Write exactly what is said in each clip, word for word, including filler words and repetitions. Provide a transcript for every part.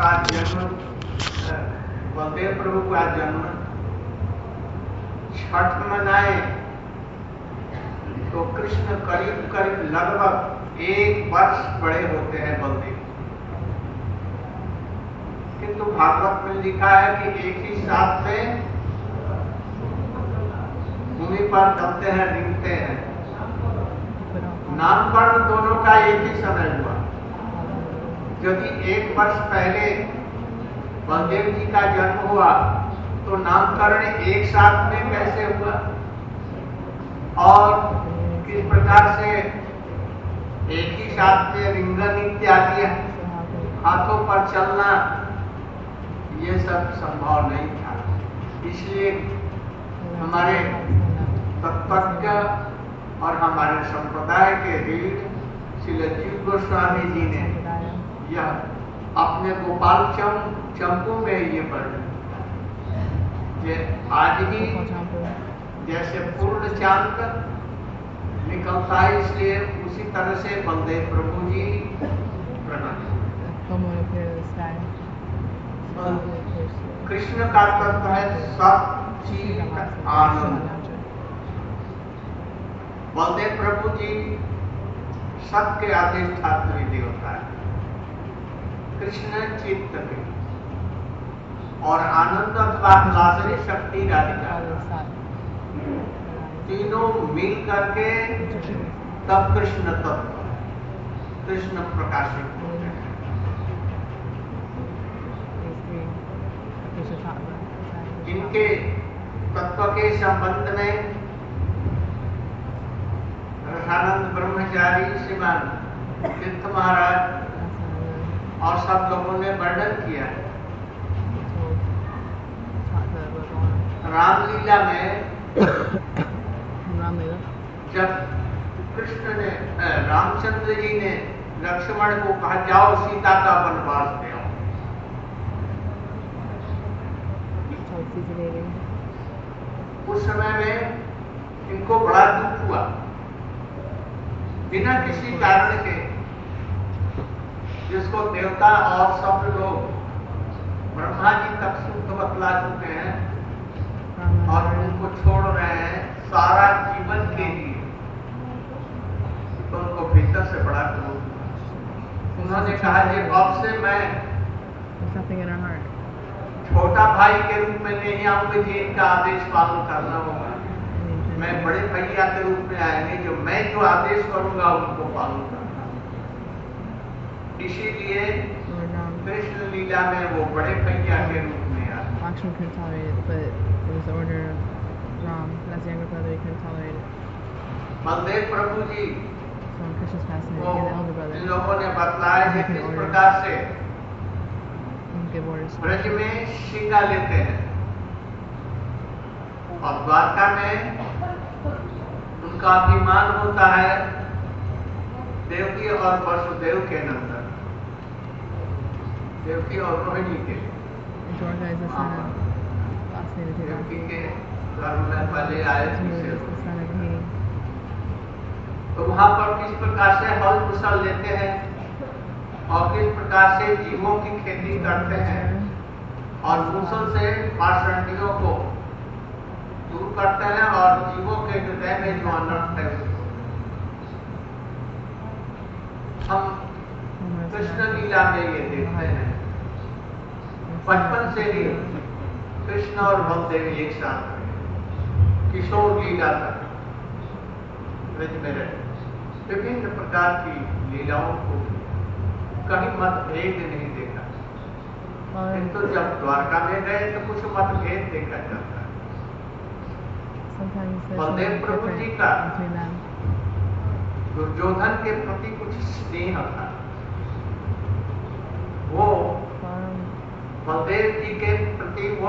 का जन्म, बलदेव प्रभु का जन्म छठ मनाए तो कृष्ण करीब करीब लगभग एक वर्ष बड़े होते हैं बलदेव। किंतु भागवत में लिखा है कि एक ही साथ में भूमि पर चलते हैं, रिंगते हैं। नामकरण दोनों का एक ही समय हुआ। यदि एक वर्ष पहले बलदेव जी का जन्म हुआ तो नामकरण एक साथ में कैसे हुआ, और किस प्रकार से एक ही साथ में रिंगन इत्यादि हाथों पर चलना, ये सब संभव नहीं था। इसलिए हमारे तत्वज्ञ और हमारे संप्रदाय के रीढ़ श्री जीव गोस्वामी जी ने यह अपने गोपाल चंपू में ये पढ़ा। आज ही जैसे पूर्ण चांद निकलता है, इसलिए उसी तरह से बलदेव प्रभु जी प्रकट। कृष्ण का तत्व है सच्चित आनंद। बलदेव प्रभु जी सबके अधिष्ठात्री देवता है। कृष्ण चित्त के और आनंद अथवा लासरी शक्ति राधिका, तीनों मिल करके तब कृष्ण तत्व, कृष्ण प्रकाशित होते हैं। इनके तत्व के संबंध में रसानंद ब्रह्मचारी, श्रीमान तीर्थ महाराज और सब लोगों ने वर्णन किया है। रामलीला में जब कृष्ण ने, रामचंद्र जी ने लक्ष्मण को कहा जाओ सीता का वनवास ले आओ, उस समय में इनको बड़ा दुख हुआ। बिना किसी कारण के, जिसको देवता और सब लोग ब्रह्मा जी तक शुद्ध बतला चुके हैं और उनको छोड़ रहे हैं सारा जीवन के लिए, तो उनको भीतर से बड़ा क्रोध। उन्होंने कहा कि अब से मैं छोटा भाई के रूप में नहीं आऊंगा, कि इनका आदेश पालन करना होगा। मैं बड़े भैया के रूप में आएंगे, जो मैं जो आदेश करूंगा उनको पालन करना। इसीलिए कृष्ण लीला में वो बड़े भैया के रूप में आए। बलदेव प्रभु जी को इन लोगों ने बतलाया है किस प्रकार से ब्रज में शिंगा लेते हैं और द्वारका में उनका अभिमान होता है देवकी और वसुदेव के नंदन, देवकी और रोहिणी के। देवकी के घर में पहले आए थे, तो वहां पर किस प्रकार से हल कुशल लेते हैं और किस प्रकार से जीवों की खेती करते हैं और मूसल से पाषंडियों को दूर करते हैं और जीवों के हृदय में जो अनर्थ है हम कृष्ण लीला में ये देखते हैं। बचपन से ही कृष्ण और बलदेव एक साथ किशोर लीला तक ब्रज में रहे, विभिन्न प्रकार की लीलाओं को कहीं मतभेद नहीं देखा, किंतु तो जब द्वारका में गए तो कुछ मतभेद देखा जाता है। बलदेव प्रभु जी का दुर्योधन के प्रति कुछ स्नेह था। वो बलदेव जी के प्रति वो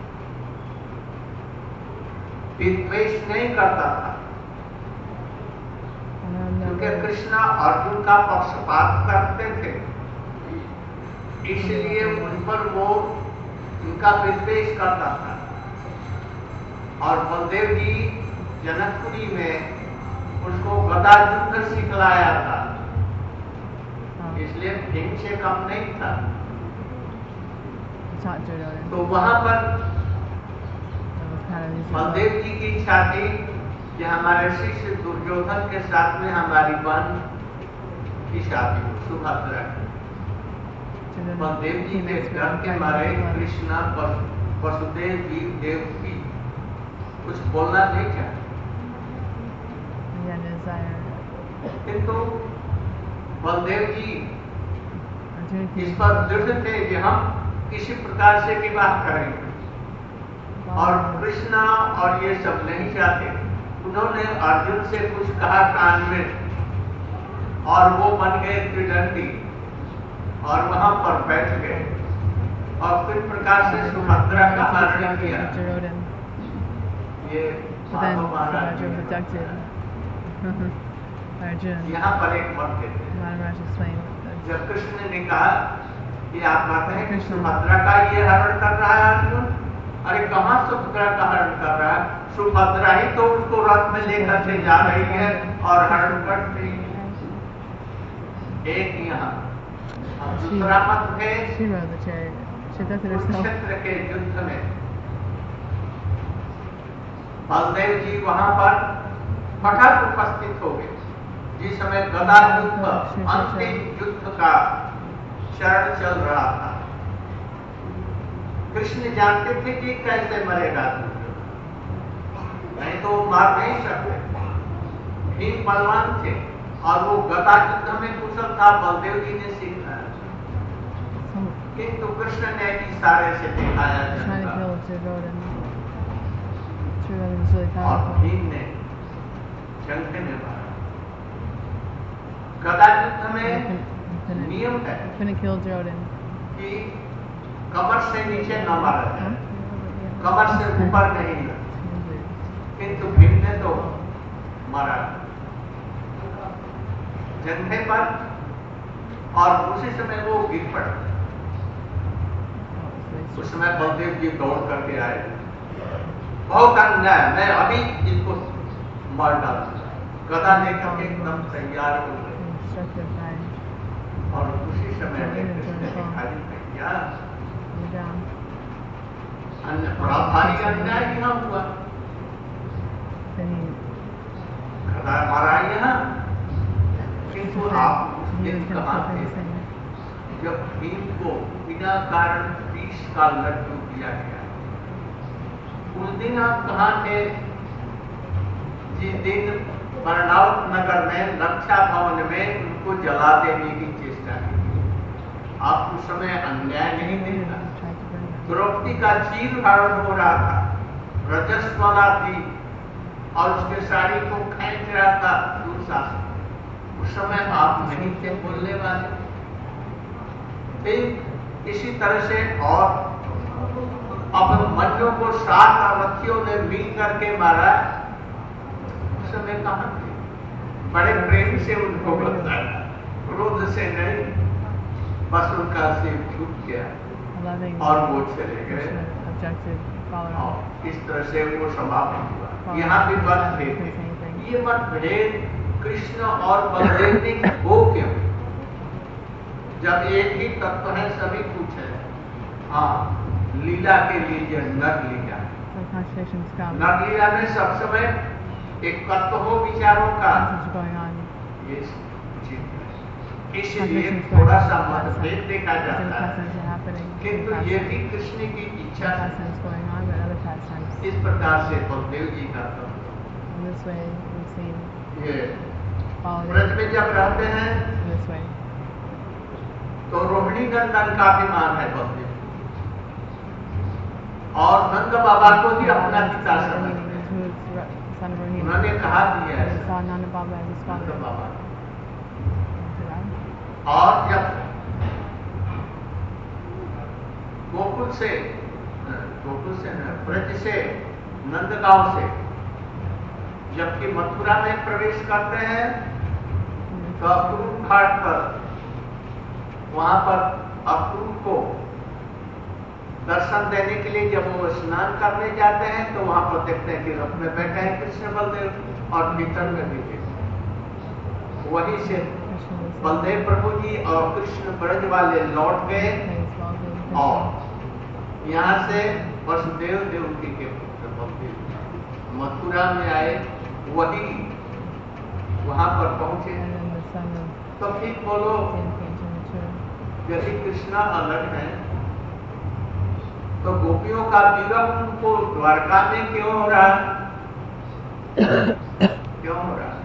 विद्वेष नहीं करता था, क्योंकि कृष्ण अर्जुन का पक्षपात करते थे, इसलिए उन पर वो उनका विद्वेष करता था। और बलदेव जी जनकपुरी में उसको गदा युद्ध सिखलाया था, इसलिए भीम से कम नहीं था। taught Duryodhana. तो वहां पर That was kind of his Baldev जी की इच्छा थी कि हमारे शिष्य दुर्योधन के साथ में हमारी बहन की शादी हो, सुभद्रा की। Duryodhana बलदेव जी came के as डर के well. मारे कृष्णा वसु- वसुदेव जी देवकी कुछ बोलना नहीं चाहते, He had a desire. किंतु बलदेव जी Arjuna इस came पर दृढ़ थे कि हम किसी प्रकार से विवाह करेंगे, और कृष्णा और ये सब नहीं चाहते। उन्होंने अर्जुन से कुछ कहा कान में, और वो बन गए त्रिदंडी और वहां पर बैठ गए, और किस प्रकार से सुभद्रा का हरण किया। Duryodhana. ये But then Madhav Maharaj Subhadra ji was ने abducted. Arjuna. यहाँ पर एक मत देते हैं। Maharaj explained that जब कृष्ण ने कहा कि आप कहते हैं कि सुभद्रा का ये हरण कर रहा है अर्जुन, अरे कहाँ सुभद्रा का हरण कर रहा है? सुभद्रा ही तो उसको रथ में लेकर के जा रही है और हरण कर रही है। एक यहाँ और दूसरा मत है she rode the chariot. She abducted herself. Kurukshetra के युद्ध में बलदेव जी वहां पर फटाक उपस्थित हो गए, जिस समय गदा युद्ध अंतिम युद्ध का चरण चल रहा था। कृष्ण जानते थे कि कैसे मरेगा दुर्योधन, नहीं तो मार नहीं सकते। भीम बलवान थे और वो गदा युद्ध में कुशल था, बलदेव जी ने सीखा, किंतु कृष्ण ने इशारे से दिखाया Trying to Janata, kill Duryodhana. Duryodhana was really और powerful. भीम ने चलते में मारा। गदा युद्ध He में couldn't, he couldn't, नियम है he couldn't kill Duryodhana. कि कमर से नीचे न मारा Huh? जाए, कमर से ऊपर नहीं लगा, किंतु भीम ने तो मारा जंघे पर, और उसी समय वो गिर पड़ा। उस समय बलदेव जी दौड़ करके आए, बहुत अन्याय, मैं अभी इसको मार डालूंगा। गदा लेकर के एकदम तैयार हो गए, Struck their thigh. और उसी समय में कृष्ण ने दिखाई भैया You're down. अन्य बड़ा भारी अन्याय यहाँ हुआ, Then he, गदा मारा यहाँ, किंतु आप उस he दिन was going to कहाँ kill थे his thing. जब भीम को बिना कारण विष का लड्डू दिया गया? उस दिन आप कहाँ थे जिस दिन बर्नाउट नगर में रक्षा भवन में उनको जला देने की चेष्टा की? आप उस समय अन्याय नहीं देखा? Tried to burn them. Draupadi का चीर हरण हो रहा था, रजस्वला थी और उसके साड़ी को खींच रहा था दुशासन। उस समय आप नहीं थे बोलने वाले। फिर इसी तरह से और अभिमन्यु को सात अरथियों ने मिल करके मारा, उस समय कहाँ थे? बड़े प्रेम से उनको बताया, क्रोध से नहीं, बस उनका सिर झुक गया Loving और वो चले गए, Krishna objected, followed और on. इस तरह से वो समाप्त हुआ। यहाँ भी मतभेद है। ये मतभेद कृष्ण और बलदेव ने वो क्यों? जब एक ही तत्व है, सभी कुछ है। हाँ, लीला के लिए जो नर लीला, So contradictions come. नर लीला में सब समय एक तत्व हो विचारों का, What's going on? ये उचित है। इसलिए थोड़ा सा मतभेद देखा Different जाता है, pastimes are happening. किंतु Different ये भी pastimes. कृष्ण की इच्छा Different है। pastimes going on, but other pastimes. इस प्रकार से बलदेव जी का तत्व In this way, we've seen ये quality व्रत में जब रहते हैं in this way. तो रोहिणी नंदन का अभिमान है बलदेव, और नंद बाबा को ही अपना पिता समझते हैं। Who is Ra- son of Rohini. उन्होंने कहा दिया है He saw Nanda Baba as his Nand father. Baba. Is it right? और जब गोकुल से गोकुल से न, ब्रज से नंदगांव से जबकि मथुरा में प्रवेश करते हैं तो अक्रूर घाट पर, वहां पर अक्रूर को दर्शन देने के लिए जब वो स्नान करने जाते हैं तो वहां पर देखते हैं कि रथ में बैठे हैं कृष्ण बलदेव, और भीतर में भी थे। वहीं से Krishna was बलदेव प्रभु जी और कृष्ण ब्रज वाले लौट गए, praised Baldev, और Krishna. यहाँ से वसुदेव देवकी के पुत्र बलदेव मथुरा में आए, वही वहां पर पहुंचे। And then the son of तो फिर बोलो Satan came to mature. यदि कृष्णा अलग है तो गोपियों का विरह उनको द्वारका में क्यों हो रहा है? क्यों हो रहा है?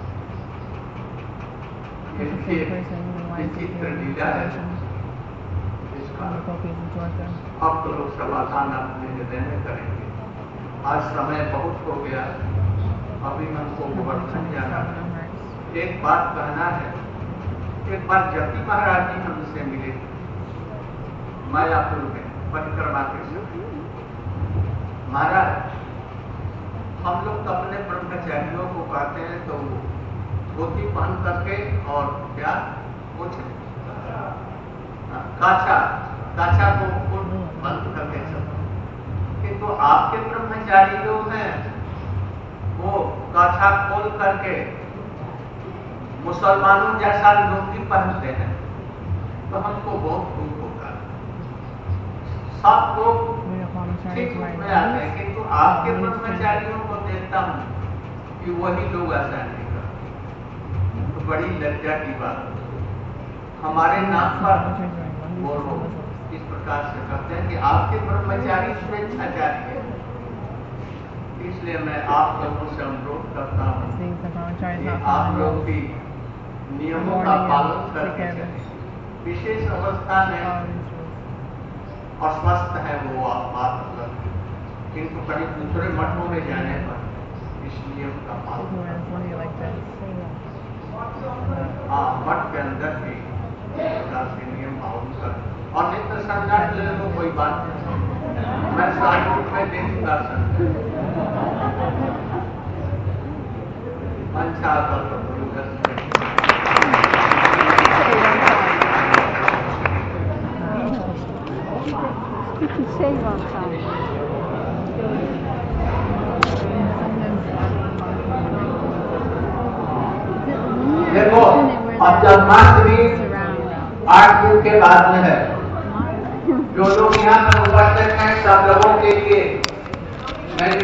It's the ये same person who wants to विचित्र hear the लीला है instructions इसका। of the gopis in Dwarka. अब तो लोग समाधान अपने हृदय में करेंगे। आज समय बहुत हो गया, अभी हमको गोवर्धन जाना है। एक बात कहना है, एक बार जति महाराज जी हमसे मिले मायापुर में परिक्रमा के समय। महाराज, हम लोग तो अपने ब्रह्मचारियों को कहते हैं तो धोती पहन करके और क्या कुछ काछा काछा को बंद करके चलते, किंतु आपके ब्रह्मचारी लोग हैं वो काछा खोल करके मुसलमानों जैसा लुंगी पहनते हैं, तो हमको बहुत दुख होता है। सब लोग ठीक रूप में आते हैं, किंतु आपके ब्रह्मचारियों को देखता हूँ कि वही लोग ऐसा नहीं करते, तो बड़ी लज्जा की बात। हमारे नाम पर वो लोग इस प्रकार से कहते हैं कि आपके ब्रह्मचारी स्वेच्छाचारी है। इसलिए मैं आप लोगों से अनुरोध करता हूँ कि आप लोग भी नियमों का पालन करके चलें। विशेष अवस्था में अस्वस्थ है वो आप बात अलग, किंतु कहीं दूसरे मठों में जाने पर इस नियम का पालन, हाँ मठ के अंदर भी से नियम पालन कर। और नित्य संन्यास ले लो, कोई बात नहीं, मैं सात रूप में दे चुका संन्यास। अच्छा कर You can save on time. देखो अब जन्माष्टमी आठ दिन के बाद में है। जो लोग यहाँ पर उपस्थित हैं सब लोगों के लिए मैं